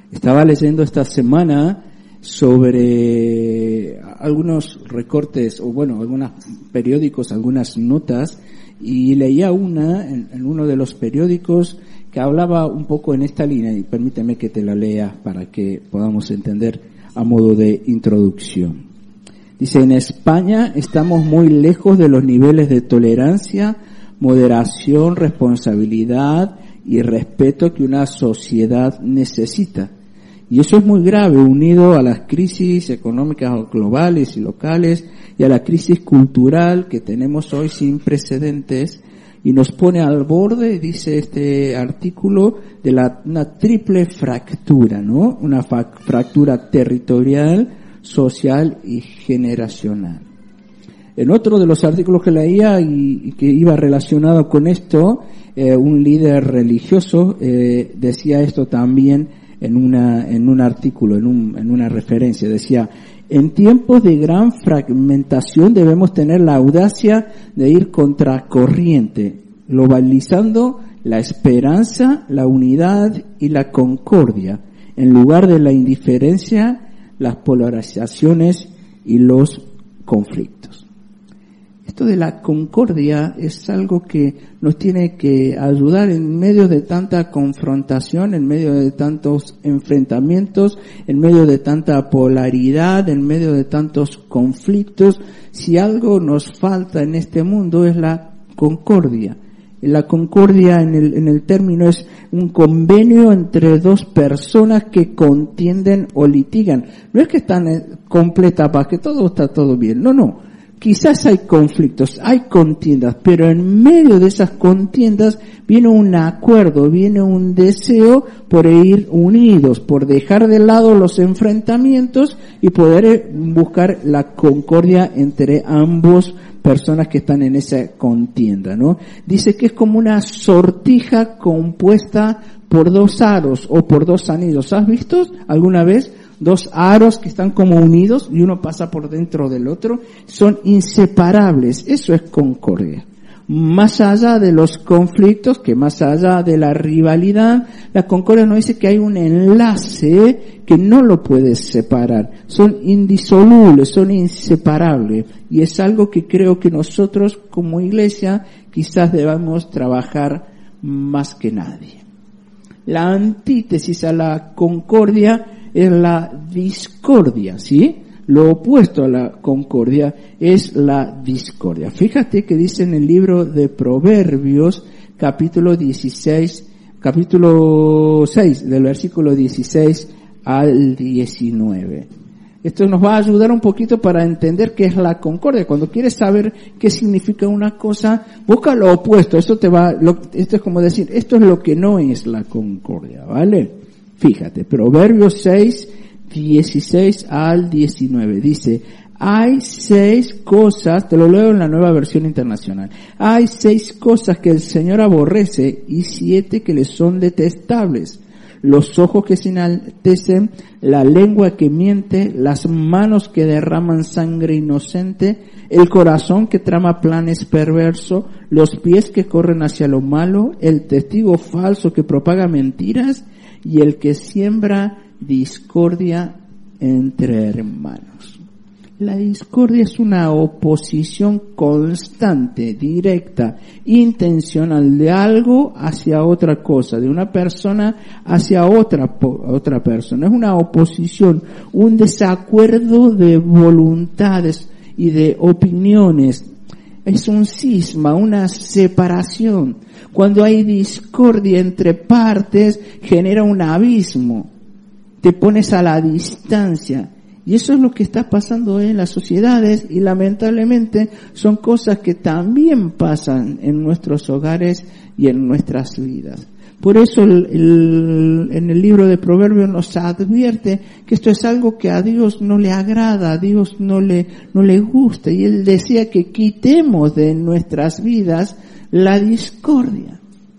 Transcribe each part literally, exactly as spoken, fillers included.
Estaba leyendo esta semana sobre algunos recortes, o bueno, algunos periódicos, algunas notas, y leía una en, en uno de los periódicos que hablaba un poco en esta línea, y permíteme que te la lea para que podamos entender a modo de introducción. Dice, en España estamos muy lejos de los niveles de tolerancia, moderación, responsabilidad y respeto que una sociedad necesita. Y eso es muy grave, unido a las crisis económicas globales y locales y a la crisis cultural que tenemos hoy sin precedentes, y nos pone al borde, dice este artículo, de la, una triple fractura, ¿no? Una fa- fractura territorial, social y generacional. En otro de los artículos que leía y, y que iba relacionado con esto, eh, un líder religioso eh, decía esto también en una en un artículo, en un en una referencia, decía: en tiempos de gran fragmentación debemos tener la audacia de ir contracorriente, globalizando la esperanza, la unidad y la concordia, en lugar de la indiferencia, las polarizaciones y los conflictos. Esto de la concordia es algo que nos tiene que ayudar en medio de tanta confrontación, en medio de tantos enfrentamientos, en medio de tanta polaridad, en medio de tantos conflictos. Si algo nos falta en este mundo es la concordia. La concordia en el, en el término es un convenio entre dos personas que contienden o litigan. No es que están en completa paz, que todo está todo bien. No, no. Quizás hay conflictos, hay contiendas, pero en medio de esas contiendas viene un acuerdo, viene un deseo por ir unidos, por dejar de lado los enfrentamientos y poder buscar la concordia entre ambos personas que están en esa contienda, ¿no? Dice que es como una sortija compuesta por dos aros o por dos anillos. ¿Has visto alguna vez dos aros que están como unidos y uno pasa por dentro del otro? Son inseparables. Eso es concordia. Más allá de los conflictos, que más allá de la rivalidad, la concordia nos dice que hay un enlace que no lo puedes separar. Son indisolubles, son inseparables. Y es algo que creo que nosotros como iglesia quizás debamos trabajar más que nadie. La antítesis a la concordia es la discordia, ¿sí? Lo opuesto a la concordia es la discordia. Fíjate que dice en el libro de Proverbios, capítulo dieciséis, capítulo seis, del versículo dieciséis al diecinueve. Esto nos va a ayudar un poquito para entender qué es la concordia. Cuando quieres saber qué significa una cosa, busca lo opuesto. Esto te va, lo, esto es como decir, esto es lo que no es la concordia, ¿vale? Fíjate, Proverbios seis, dieciséis al diecinueve, dice: hay seis cosas, te lo leo en la Nueva Versión Internacional, hay seis cosas que el Señor aborrece y siete que le son detestables: los ojos que se enaltecen, la lengua que miente, las manos que derraman sangre inocente, el corazón que trama planes perversos, los pies que corren hacia lo malo, el testigo falso que propaga mentiras y el que siembra discordia entre hermanos. La discordia es una oposición constante, directa, intencional de algo hacia otra cosa, de una persona hacia otra otra persona. Es una oposición, un desacuerdo de voluntades y de opiniones. Es un cisma, una separación. Cuando hay discordia entre partes, genera un abismo. Te pones a la distancia. Y eso es lo que está pasando en las sociedades y lamentablemente son cosas que también pasan en nuestros hogares y en nuestras vidas. Por eso el, el, en el libro de Proverbios nos advierte que esto es algo que a Dios no le agrada, a Dios no le, no le gusta. Y Él decía que quitemos de nuestras vidas la discordia.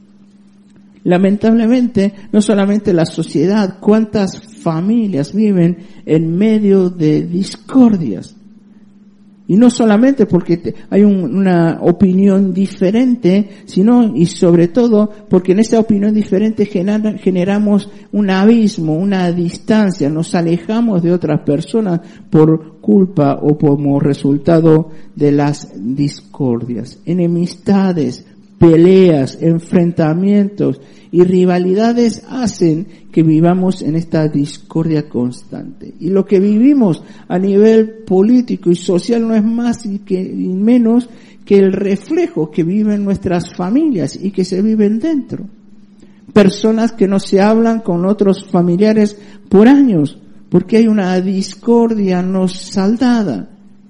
Lamentablemente, no solamente la sociedad, cuántas familias viven en medio de discordias. Y no solamente porque te, hay un, una opinión diferente, sino y sobre todo porque en esa opinión diferente genera, generamos un abismo, una distancia, nos alejamos de otras personas por culpa o como resultado de las discordias, enemistades, peleas, enfrentamientos y rivalidades hacen que vivamos en esta discordia constante. Y lo que vivimos a nivel político y social no es más y, que, y menos que el reflejo que viven nuestras familias y que se viven dentro. Personas que no se hablan con otros familiares por años, porque hay una discordia no saldada.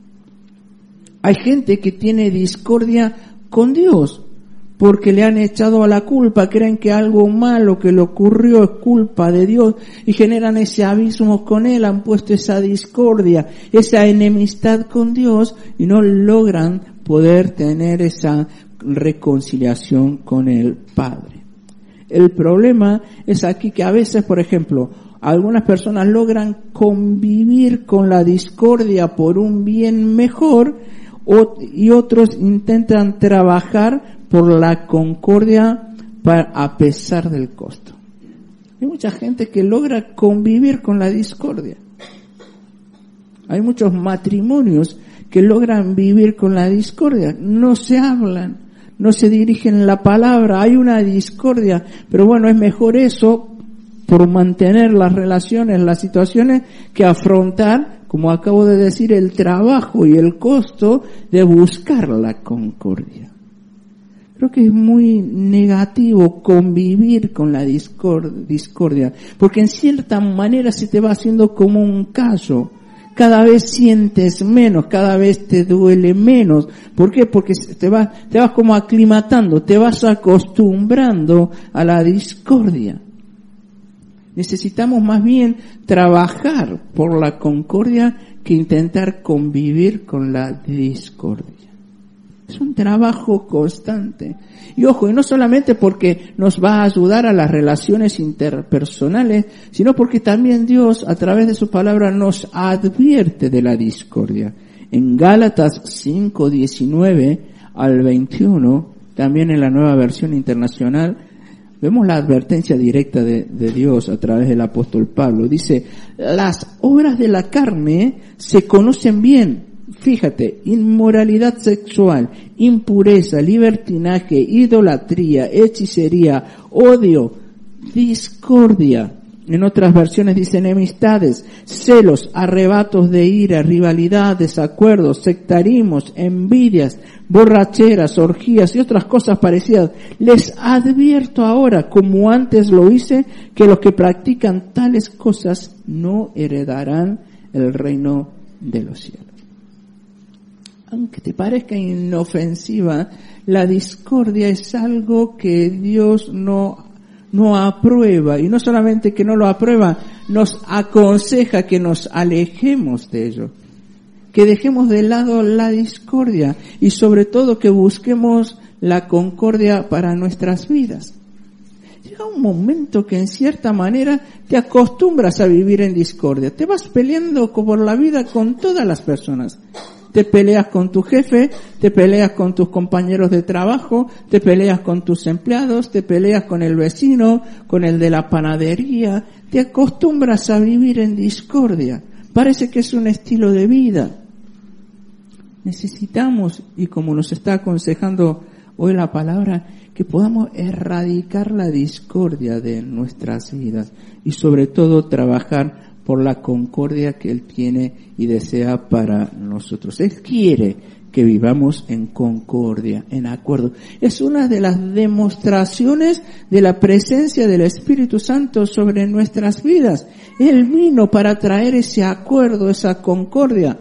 Hay gente que tiene discordia con Dios, porque le han echado a la culpa, creen que algo malo que le ocurrió es culpa de Dios y generan ese abismo con Él, han puesto esa discordia, esa enemistad con Dios y no logran poder tener esa reconciliación con el Padre. El problema es aquí que a veces, por ejemplo, algunas personas logran convivir con la discordia por un bien mejor y otros intentan trabajar por la concordia para, a pesar del costo. Hay mucha gente que logra convivir con la discordia. Hay muchos matrimonios que logran vivir con la discordia. No se hablan, no se dirigen la palabra, hay una discordia, pero bueno, es mejor eso por mantener las relaciones, las situaciones, que afrontar, como acabo de decir, el trabajo y el costo de buscar la concordia. Creo que es muy negativo convivir con la discordia, porque en cierta manera se te va haciendo como un callo. Cada vez sientes menos, cada vez te duele menos. ¿Por qué? Porque te vas, te vas como aclimatando, te vas acostumbrando a la discordia. Necesitamos más bien trabajar por la concordia que intentar convivir con la discordia. Es un trabajo constante. Y ojo, y no solamente porque nos va a ayudar a las relaciones interpersonales, sino porque también Dios, a través de su palabra, nos advierte de la discordia. En Gálatas cinco, diecinueve al veintiuno, también en la Nueva Versión Internacional, vemos la advertencia directa de, de Dios a través del apóstol Pablo. Dice, las obras de la carne se conocen bien. Fíjate, inmoralidad sexual, impureza, libertinaje, idolatría, hechicería, odio, discordia. En otras versiones dice enemistades, celos, arrebatos de ira, rivalidad, desacuerdos, sectarismos, envidias, borracheras, orgías y otras cosas parecidas. Les advierto ahora, como antes lo hice, que los que practican tales cosas no heredarán el reino de los cielos. Aunque te parezca inofensiva, la discordia es algo que Dios no, no aprueba. Y no solamente que no lo aprueba, nos aconseja que nos alejemos de ello. Que dejemos de lado la discordia y sobre todo que busquemos la concordia para nuestras vidas. Llega un momento que en cierta manera te acostumbras a vivir en discordia. Te vas peleando por la vida con todas las personas. Te peleas con tu jefe, te peleas con tus compañeros de trabajo, te peleas con tus empleados, te peleas con el vecino, con el de la panadería. Te acostumbras a vivir en discordia. Parece que es un estilo de vida. Necesitamos, y como nos está aconsejando hoy la palabra, que podamos erradicar la discordia de nuestras vidas y sobre todo trabajar por la concordia que Él tiene y desea para nosotros. Él quiere que vivamos en concordia, en acuerdo. Es una de las demostraciones de la presencia del Espíritu Santo sobre nuestras vidas. Él vino para traer ese acuerdo, esa concordia.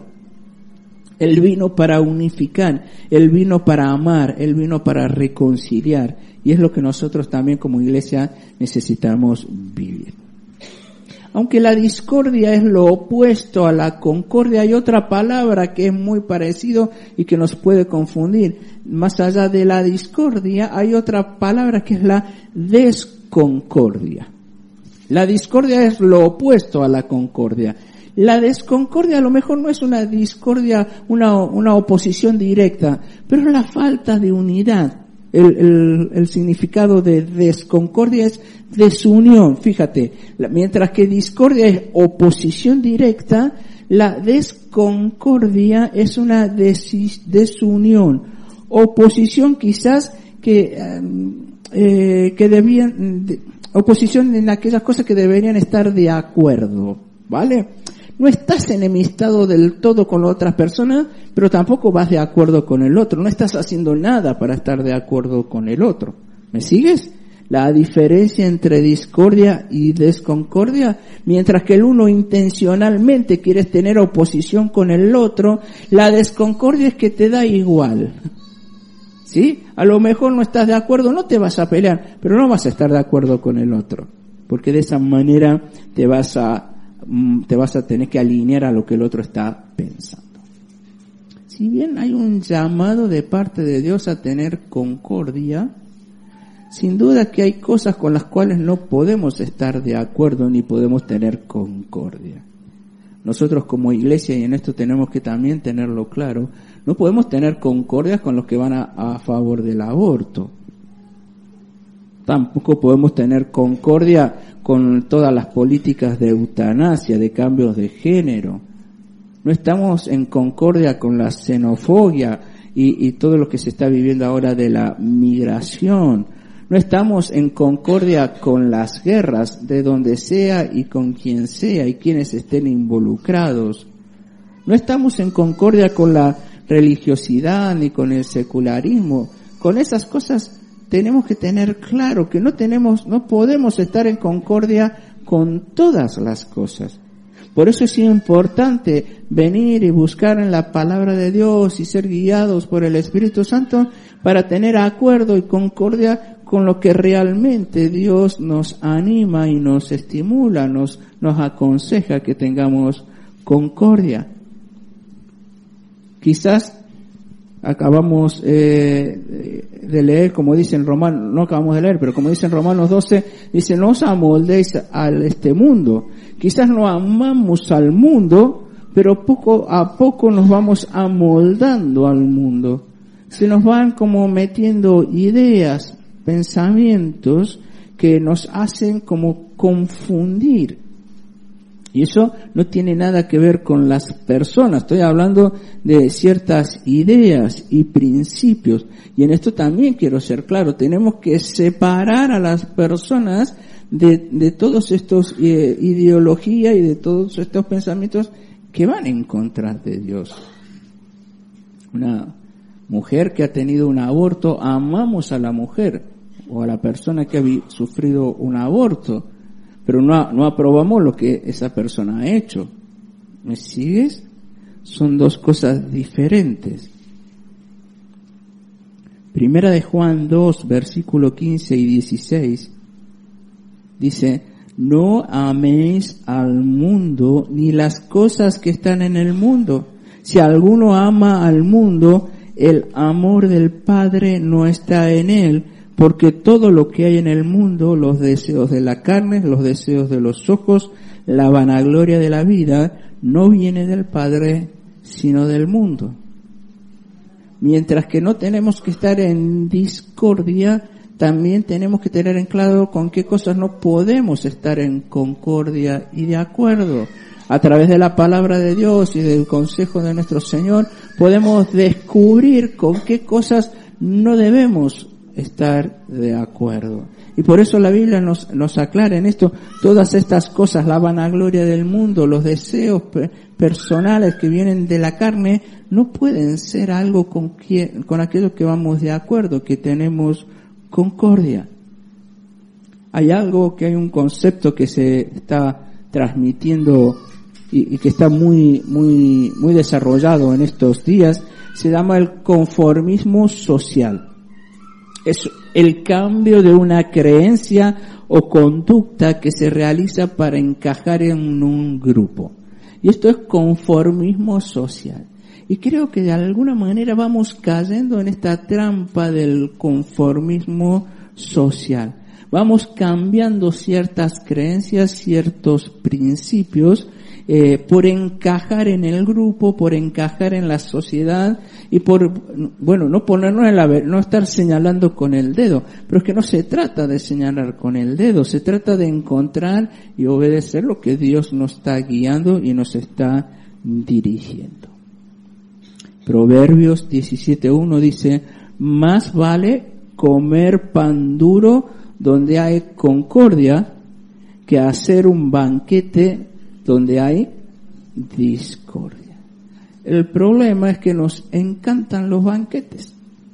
Él vino para unificar, Él vino para amar, Él vino para reconciliar. Y es lo que nosotros también como iglesia necesitamos vivir. Aunque la discordia es lo opuesto a la concordia, hay otra palabra que es muy parecido y que nos puede confundir. Más allá de la discordia, hay otra palabra que es la desconcordia. La discordia es lo opuesto a la concordia. La desconcordia a lo mejor no es una discordia, una, una oposición directa, pero es la falta de unidad. El, el, el significado de desconcordia es desunión. Fíjate, la, mientras que discordia es oposición directa, la desconcordia es una desis, desunión, oposición quizás que eh, que debían de, oposición en aquellas cosas que deberían estar de acuerdo, ¿vale? No estás enemistado del todo con la otra persona, pero tampoco vas de acuerdo con el otro. No estás haciendo nada para estar de acuerdo con el otro. ¿Me sigues? La diferencia entre discordia y desconcordia, mientras que el uno intencionalmente quiere tener oposición con el otro, la desconcordia es que te da igual. ¿Sí? A lo mejor no estás de acuerdo, no te vas a pelear, pero no vas a estar de acuerdo con el otro, porque de esa manera te vas a te vas a tener que alinear a lo que el otro está pensando. Si bien hay un llamado de parte de Dios a tener concordia, sin duda que hay cosas con las cuales no podemos estar de acuerdo ni podemos tener concordia. Nosotros como iglesia, y en esto tenemos que también tenerlo claro, no podemos tener concordias con los que van a, a favor del aborto. Tampoco podemos tener concordia con todas las políticas de eutanasia, de cambios de género. No estamos en concordia con la xenofobia y, y todo lo que se está viviendo ahora de la migración. No estamos en concordia con las guerras de donde sea y con quien sea y quienes estén involucrados. No estamos en concordia con la religiosidad ni con el secularismo. Con esas cosas tenemos que tener claro que no tenemos, no podemos estar en concordia con todas las cosas. Por eso es importante venir y buscar en la palabra de Dios y ser guiados por el Espíritu Santo para tener acuerdo y concordia con lo que realmente Dios nos anima y nos estimula, nos, nos aconseja que tengamos concordia. Quizás acabamos eh, de leer, como dice en Romanos, no acabamos de leer, pero como dice en Romanos doce, dice, no os amoldéis a este mundo. Quizás no amamos al mundo, pero poco a poco nos vamos amoldando al mundo. Se nos van como metiendo ideas, pensamientos que nos hacen como confundir. Y eso no tiene nada que ver con las personas. Estoy hablando de ciertas ideas y principios. Y en esto también quiero ser claro. Tenemos que separar a las personas de, de todos estos eh, ideologías y de todos estos pensamientos que van en contra de Dios. Una mujer que ha tenido un aborto, amamos a la mujer o a la persona que ha sufrido un aborto, pero no, no aprobamos lo que esa persona ha hecho. ¿Me sigues? Son dos cosas diferentes. Primera de Juan dos, versículo quince y dieciséis, dice, no améis al mundo ni las cosas que están en el mundo. Si alguno ama al mundo, el amor del Padre no está en él, porque todo lo que hay en el mundo, los deseos de la carne, los deseos de los ojos, la vanagloria de la vida, no viene del Padre, sino del mundo. Mientras que no tenemos que estar en discordia, también tenemos que tener en claro con qué cosas no podemos estar en concordia y de acuerdo. A través de la palabra de Dios y del consejo de nuestro Señor, podemos descubrir con qué cosas no debemos estar de acuerdo. Y por eso la Biblia nos, nos aclara en esto todas estas cosas, la vanagloria del mundo, los deseos pe- personales que vienen de la carne, no pueden ser algo con, quien, con aquello que vamos de acuerdo, que tenemos concordia. Hay algo, que hay un concepto que se está transmitiendo y, y que está muy, muy, muy desarrollado en estos días, se llama el conformismo social. Es el cambio de una creencia o conducta que se realiza para encajar en un grupo. Y esto es conformismo social. Y creo que de alguna manera vamos cayendo en esta trampa del conformismo social. Vamos cambiando ciertas creencias, ciertos principios, eh, por encajar en el grupo, por encajar en la sociedad y por, bueno, no ponernos en la, no estar señalando con el dedo, pero es que no se trata de señalar con el dedo, se trata de encontrar y obedecer lo que Dios nos está guiando y nos está dirigiendo. Proverbios diecisiete uno dice, más vale comer pan duro donde hay concordia que hacer un banquete donde hay discordia. El problema es que nos encantan los banquetes.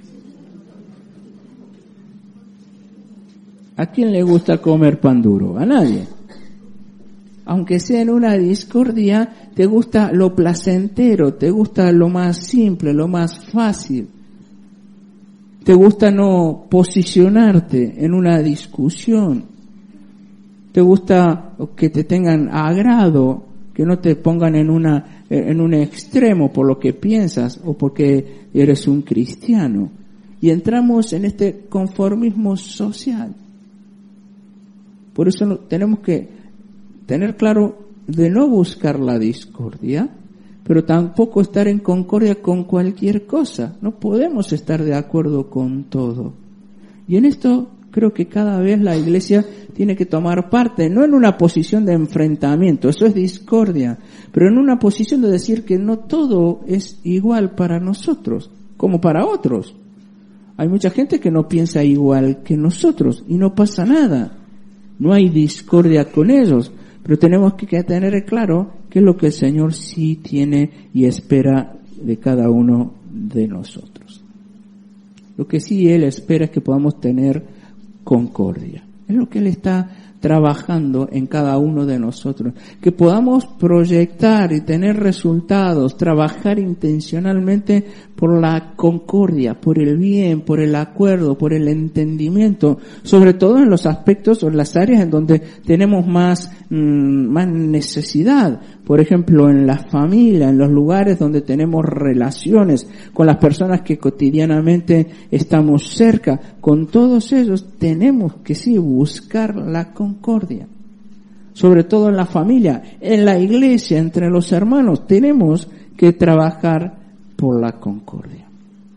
¿A quién le gusta comer pan duro? A nadie. Aunque sea en una discordia, te gusta lo placentero, te gusta lo más simple, lo más fácil. Te gusta no posicionarte en una discusión. Te gusta que te tengan agrado, que no te pongan en una, en un extremo por lo que piensas o porque eres un cristiano. Y entramos en este conformismo social. Por eso no, tenemos que tener claro de no buscar la discordia, pero tampoco estar en concordia con cualquier cosa. No podemos estar de acuerdo con todo. Y en esto creo que cada vez la Iglesia tiene que tomar parte, no en una posición de enfrentamiento, eso es discordia, pero en una posición de decir que no todo es igual para nosotros, como para otros. Hay mucha gente que no piensa igual que nosotros y no pasa nada. No hay discordia con ellos, pero tenemos que tener claro qué es lo que el Señor sí tiene y espera de cada uno de nosotros. Lo que sí Él espera es que podamos tener concordia. Es lo que Él está trabajando en cada uno de nosotros. Que podamos proyectar y tener resultados, trabajar intencionalmente por la concordia, por el bien, por el acuerdo, por el entendimiento, sobre todo en los aspectos o en las áreas en donde tenemos más, mmm, más necesidad. Por ejemplo, en la familia, en los lugares donde tenemos relaciones con las personas que cotidianamente estamos cerca. Con todos ellos tenemos que sí buscar la concordia. Sobre todo en la familia, en la iglesia, entre los hermanos, tenemos que trabajar por la concordia.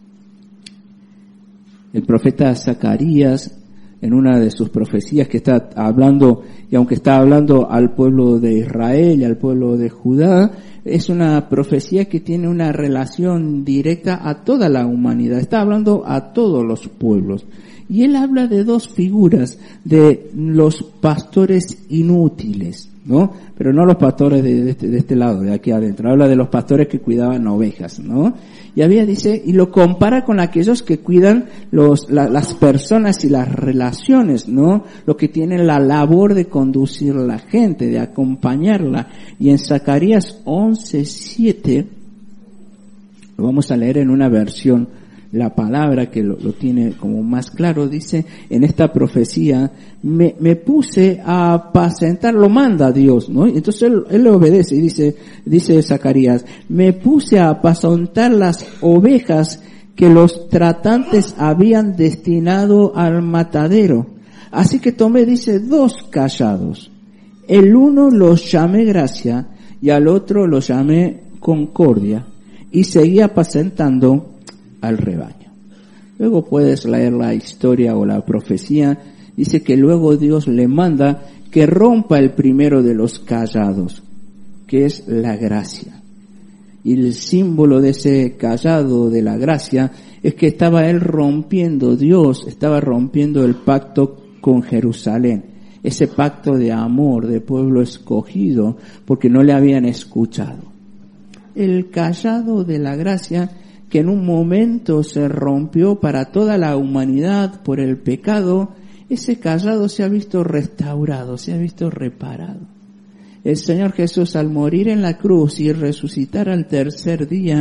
El profeta Zacarías, en una de sus profecías que está hablando, y aunque está hablando al pueblo de Israel y al pueblo de Judá, es una profecía que tiene una relación directa a toda la humanidad. Está hablando a todos los pueblos. Y él habla de dos figuras, de los pastores inútiles, ¿no? Pero no los pastores de, de, este, de este lado, de aquí adentro. Habla de los pastores que cuidaban ovejas, ¿no? Y había, dice, y lo compara con aquellos que cuidan los, la, las personas y las relaciones, ¿no? Lo que tienen la labor de conducir la gente, de acompañarla. Y en Zacarías once siete, lo vamos a leer en una versión, la palabra que lo, lo tiene como más claro, dice en esta profecía, me, me puse a apacentar, lo manda Dios, ¿no? Entonces él, él le obedece y dice, dice Zacarías, me puse a apacentar las ovejas que los tratantes habían destinado al matadero. Así que tomé, dice, dos callados. El uno los llamé gracia y al otro los llamé concordia y seguí apacentando al rebaño. Luego puedes leer la historia o la profecía. Dice que luego Dios le manda que rompa el primero de los callados, que es la gracia. Y el símbolo de ese callado de la gracia es que estaba él rompiendo, Dios estaba rompiendo el pacto con Jerusalén. Ese pacto de amor, de pueblo escogido, porque no le habían escuchado. El callado de la gracia que en un momento se rompió para toda la humanidad por el pecado, ese callado se ha visto restaurado, se ha visto reparado. El Señor Jesús, al morir en la cruz y resucitar al tercer día,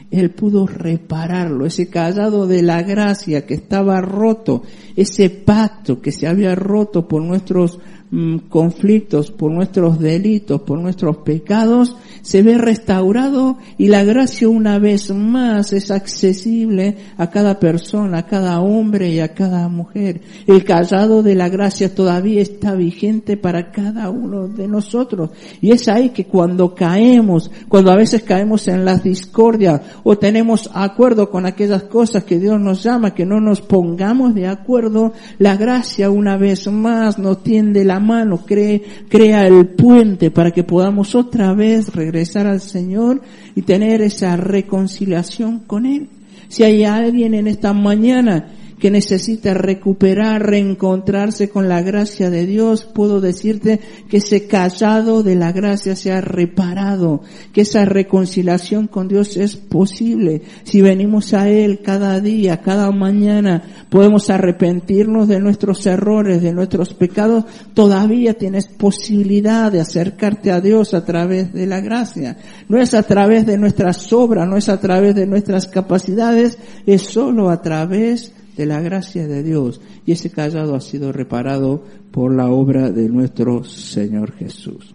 Él pudo repararlo, ese callado de la gracia que estaba roto, ese pacto que se había roto por nuestros mm, conflictos, por nuestros delitos, por nuestros pecados, se ve restaurado y la gracia una vez más es accesible a cada persona, a cada hombre y a cada mujer. El callado de la gracia todavía está vigente para cada uno de nosotros. Y es ahí que cuando caemos, cuando a veces caemos en las discordias o tenemos acuerdo con aquellas cosas que Dios nos llama, que no nos pongamos de acuerdo, la gracia una vez más nos tiende la mano, cree, crea el puente para que podamos otra vez regresar al Señor y tener esa reconciliación con Él. Si hay alguien en esta mañana que necesita recuperar, reencontrarse con la gracia de Dios, puedo decirte que ese callado de la gracia se ha reparado, que esa reconciliación con Dios es posible. Si venimos a Él cada día, cada mañana, podemos arrepentirnos de nuestros errores, de nuestros pecados, todavía tienes posibilidad de acercarte a Dios a través de la gracia. No es a través de nuestras obras, no es a través de nuestras capacidades, es solo a través de la gracia de Dios, y ese callado ha sido reparado por la obra de nuestro Señor Jesús.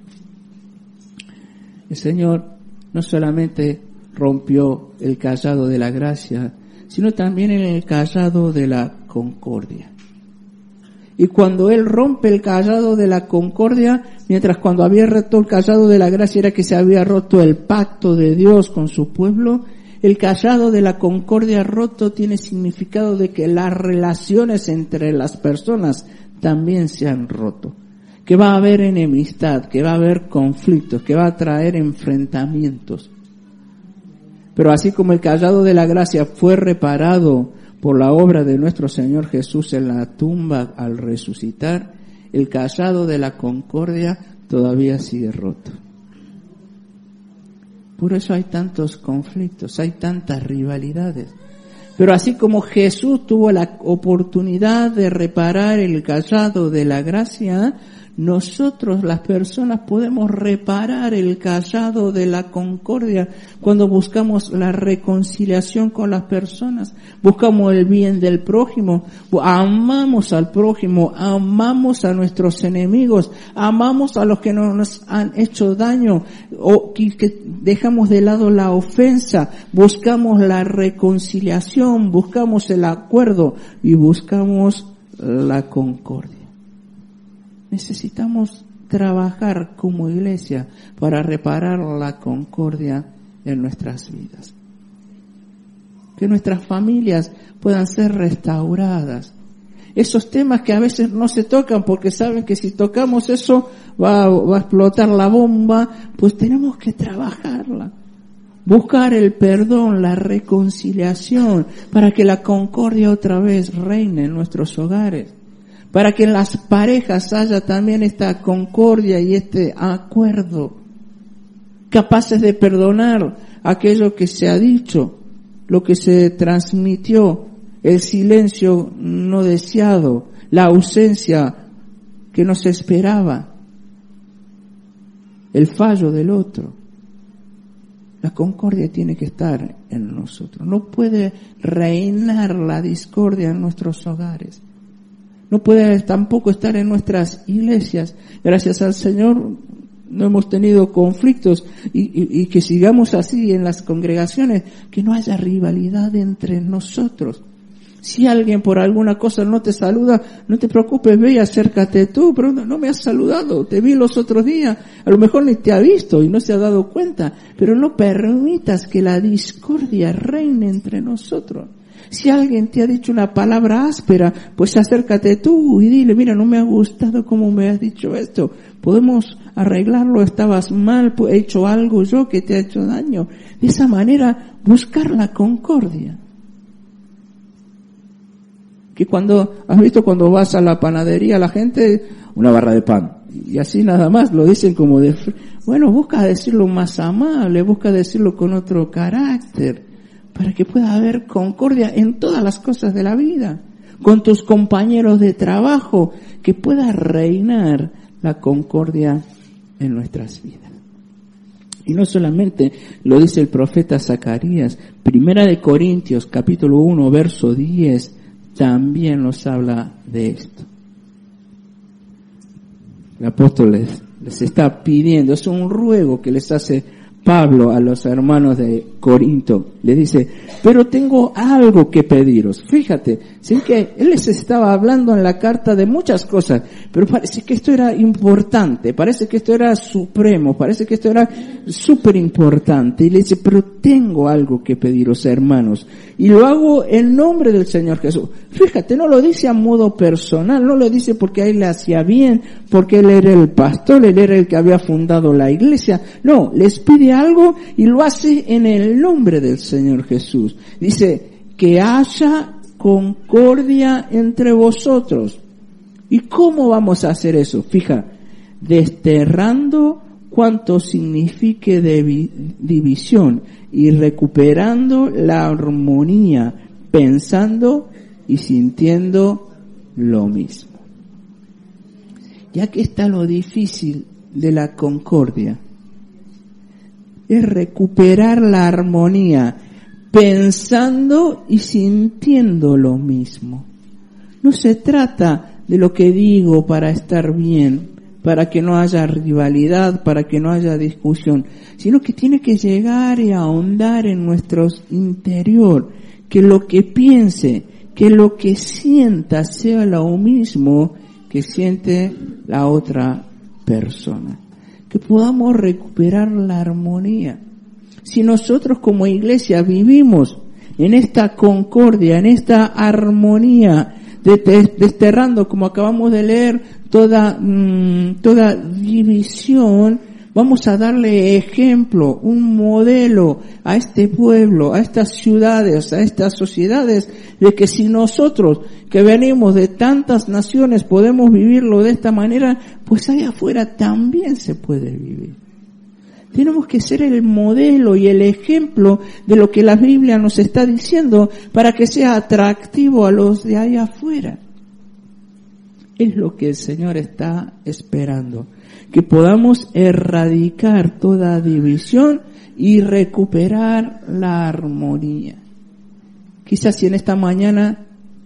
El Señor no solamente rompió el callado de la gracia, sino también el callado de la concordia. Y cuando Él rompe el callado de la concordia, mientras cuando había roto el callado de la gracia era que se había roto el pacto de Dios con su pueblo, el callado de la concordia roto tiene significado de que las relaciones entre las personas también se han roto, que va a haber enemistad, que va a haber conflictos, que va a traer enfrentamientos. Pero así como el callado de la gracia fue reparado por la obra de nuestro Señor Jesús en la tumba al resucitar, el callado de la concordia todavía sigue roto. Por eso hay tantos conflictos, hay tantas rivalidades. Pero así como Jesús tuvo la oportunidad de reparar el callado de la gracia, nosotros las personas podemos reparar el callado de la concordia cuando buscamos la reconciliación con las personas, buscamos el bien del prójimo, amamos al prójimo, amamos a nuestros enemigos, amamos a los que no nos han hecho daño, o que dejamos de lado la ofensa, buscamos la reconciliación, buscamos el acuerdo y buscamos la concordia. Necesitamos trabajar como iglesia para reparar la concordia en nuestras vidas. Que nuestras familias puedan ser restauradas. Esos temas que a veces no se tocan porque saben que si tocamos eso va, va a explotar la bomba, pues tenemos que trabajarla. Buscar el perdón, la reconciliación, para que la concordia otra vez reine en nuestros hogares. Para que en las parejas haya también esta concordia y este acuerdo, capaces de perdonar aquello que se ha dicho, lo que se transmitió, el silencio no deseado, la ausencia que no se esperaba, el fallo del otro. La concordia tiene que estar en nosotros. No puede reinar la discordia en nuestros hogares. No puede tampoco estar en nuestras iglesias. Gracias al Señor no hemos tenido conflictos y, y, y que sigamos así en las congregaciones, que no haya rivalidad entre nosotros. Si alguien por alguna cosa no te saluda, no te preocupes, ve y acércate tú, pero no, no me has saludado, te vi los otros días, a lo mejor ni te ha visto y no se ha dado cuenta, pero no permitas que la discordia reine entre nosotros. Si alguien te ha dicho una palabra áspera, pues acércate tú y dile, mira, no me ha gustado cómo me has dicho esto. Podemos arreglarlo, estabas mal, he hecho algo yo que te ha hecho daño. De esa manera, buscar la concordia. Que cuando, has visto cuando vas a la panadería, la gente, una barra de pan. Y así nada más, lo dicen como de, bueno, busca decirlo más amable, busca decirlo con otro carácter, para que pueda haber concordia en todas las cosas de la vida, con tus compañeros de trabajo, que pueda reinar la concordia en nuestras vidas. Y no solamente lo dice el profeta Zacarías, Primera de Corintios, capítulo uno, verso diez, también nos habla de esto. El apóstol les, les está pidiendo, es un ruego que les hace Pablo a los hermanos de Corinto. Le dice, pero tengo algo que pediros. Fíjate, sí que él les estaba hablando en la carta de muchas cosas, pero parece que esto era importante, parece que esto era supremo, parece que esto era súper importante. Y le dice, pero tengo algo que pediros, hermanos, y lo hago en nombre del Señor Jesús. Fíjate, no lo dice a modo personal, no lo dice porque a él le hacía bien, porque él era el pastor, él era el que había fundado la iglesia. No, les pide algo y lo hace en el nombre del Señor Jesús. Dice, que haya concordia entre vosotros. ¿Y cómo vamos a hacer eso? Fija, desterrando cuanto signifique división y recuperando la armonía, pensando y sintiendo lo mismo. Ya que está lo difícil de la concordia, es recuperar la armonía, pensando y sintiendo lo mismo. No se trata de lo que digo para estar bien, para que no haya rivalidad, para que no haya discusión, sino que tiene que llegar y ahondar en nuestro interior, que lo que piense, que lo que sienta sea lo mismo que siente la otra persona. Que podamos recuperar la armonía. Si nosotros como iglesia vivimos en esta concordia, en esta armonía, desterrando, como acabamos de leer, toda, mmm, toda división, vamos a darle ejemplo, un modelo a este pueblo, a estas ciudades, a estas sociedades, de que si nosotros que venimos de tantas naciones podemos vivirlo de esta manera, pues allá afuera también se puede vivir. Tenemos que ser el modelo y el ejemplo de lo que la Biblia nos está diciendo para que sea atractivo a los de allá afuera. Es lo que el Señor está esperando. Que podamos erradicar toda división y recuperar la armonía. Quizás si en esta mañana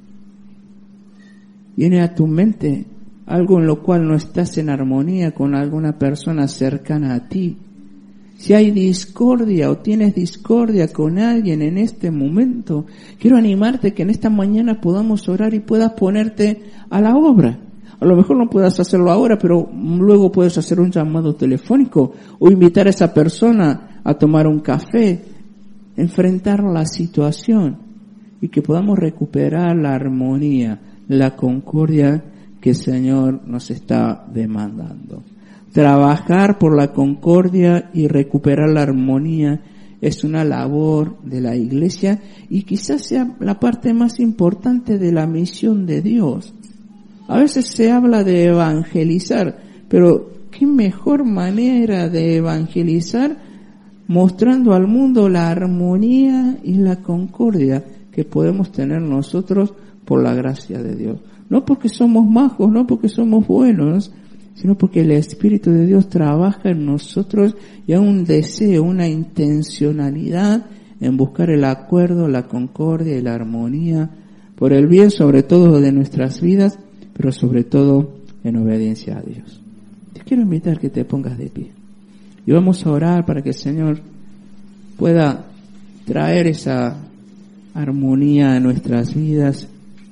viene a tu mente algo en lo cual no estás en armonía con alguna persona cercana a ti, si hay discordia o tienes discordia con alguien en este momento, quiero animarte que en esta mañana podamos orar y puedas ponerte a la obra. A lo mejor no puedas hacerlo ahora, pero luego puedes hacer un llamado telefónico o invitar a esa persona a tomar un café, enfrentar la situación y que podamos recuperar la armonía, la concordia que el Señor nos está demandando. Trabajar por la concordia y recuperar la armonía es una labor de la iglesia y quizás sea la parte más importante de la misión de Dios. A veces se habla de evangelizar, pero qué mejor manera de evangelizar mostrando al mundo la armonía y la concordia que podemos tener nosotros por la gracia de Dios. No porque somos majos, no porque somos buenos, sino porque el Espíritu de Dios trabaja en nosotros y hay un deseo, una intencionalidad en buscar el acuerdo, la concordia y la armonía por el bien sobre todo de nuestras vidas, pero sobre todo en obediencia a Dios. Te quiero invitar que te pongas de pie y vamos a orar para que el Señor pueda traer esa armonía a nuestras vidas.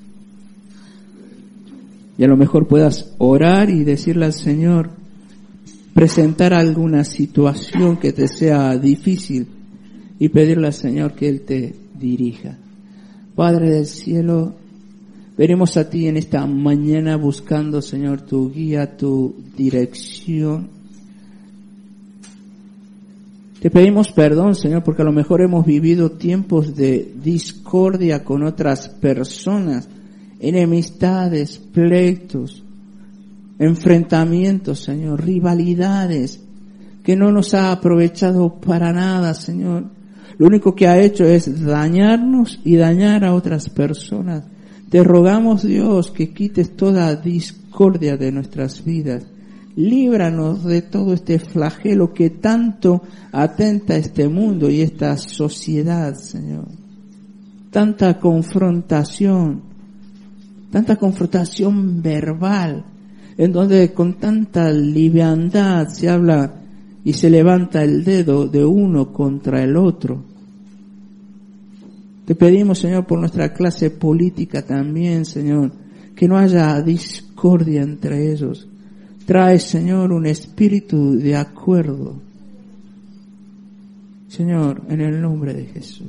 Y a lo mejor puedas orar y decirle al Señor, presentar alguna situación que te sea difícil y pedirle al Señor que Él te dirija. Padre del cielo, venimos a ti en esta mañana buscando, Señor, tu guía, tu dirección. Te pedimos perdón, Señor, porque a lo mejor hemos vivido tiempos de discordia con otras personas, enemistades, pleitos, enfrentamientos, Señor, rivalidades, que no nos ha aprovechado para nada, Señor. Lo único que ha hecho es dañarnos y dañar a otras personas. Te rogamos, Dios, que quites toda discordia de nuestras vidas, líbranos de todo este flagelo que tanto atenta este mundo y esta sociedad, Señor. Tanta confrontación, tanta confrontación verbal, en donde con tanta liviandad se habla y se levanta el dedo de uno contra el otro. Te pedimos, Señor, por nuestra clase política también, Señor, que no haya discordia entre ellos. Trae, Señor, un espíritu de acuerdo. Señor, en el nombre de Jesús.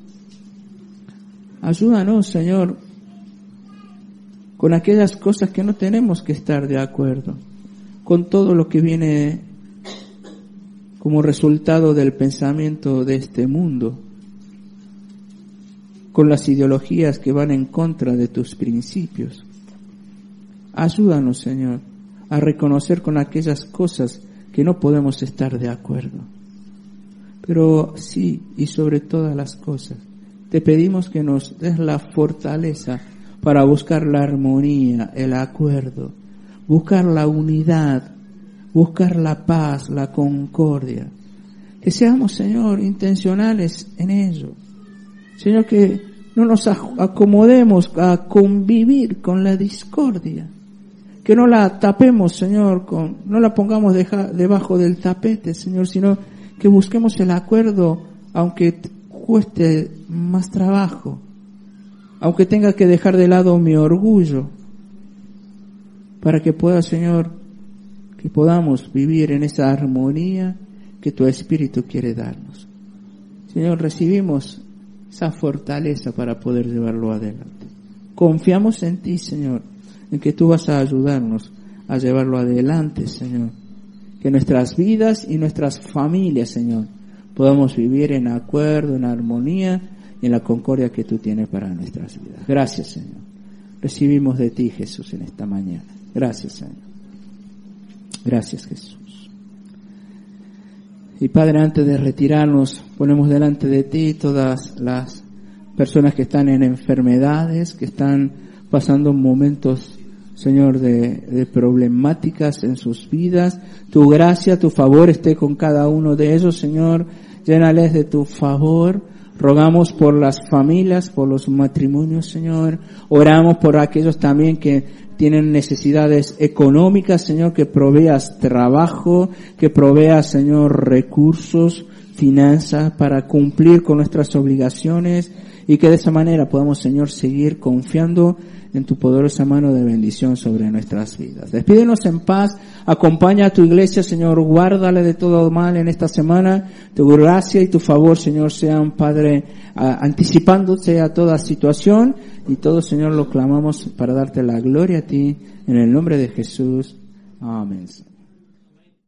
Ayúdanos, Señor, con aquellas cosas que no tenemos que estar de acuerdo, con todo lo que viene como resultado del pensamiento de este mundo, con las ideologías que van en contra de tus principios. Ayúdanos, Señor, a reconocer con aquellas cosas que no podemos estar de acuerdo. Pero sí, y sobre todas las cosas, te pedimos que nos des la fortaleza para buscar la armonía, el acuerdo, buscar la unidad, buscar la paz, la concordia. Que seamos, Señor, intencionales en ello. Señor, que no nos acomodemos a convivir con la discordia. Que no la tapemos, Señor, con, no la pongamos deja, debajo del tapete, Señor, sino que busquemos el acuerdo, aunque cueste más trabajo, aunque tenga que dejar de lado mi orgullo, para que pueda, Señor, que podamos vivir en esa armonía que tu Espíritu quiere darnos. Señor, recibimos esa fortaleza para poder llevarlo adelante. Confiamos en ti, Señor, en que tú vas a ayudarnos a llevarlo adelante, Señor. Que nuestras vidas y nuestras familias, Señor, podamos vivir en acuerdo, en armonía y en la concordia que tú tienes para nuestras vidas. Gracias, Señor. Recibimos de ti, Jesús, en esta mañana. Gracias, Señor. Gracias, Jesús. Y Padre, antes de retirarnos, ponemos delante de ti todas las personas que están en enfermedades, que están pasando momentos, Señor, de, de problemáticas en sus vidas. Tu gracia, tu favor esté con cada uno de ellos, Señor. Llénales de tu favor. Rogamos por las familias, por los matrimonios, Señor. Oramos por aquellos también que tienen necesidades económicas, Señor, que proveas trabajo, que proveas, Señor, recursos, finanzas para cumplir con nuestras obligaciones y que de esa manera podamos, Señor, seguir confiando en tu poderosa mano de bendición sobre nuestras vidas. Despídenos en paz, acompaña a tu iglesia, Señor, guárdale de todo mal en esta semana. Tu gracia y tu favor, Señor, sean, Padre, anticipándose a toda situación y todo, Señor, lo clamamos para darte la gloria a ti, en el nombre de Jesús. Amén.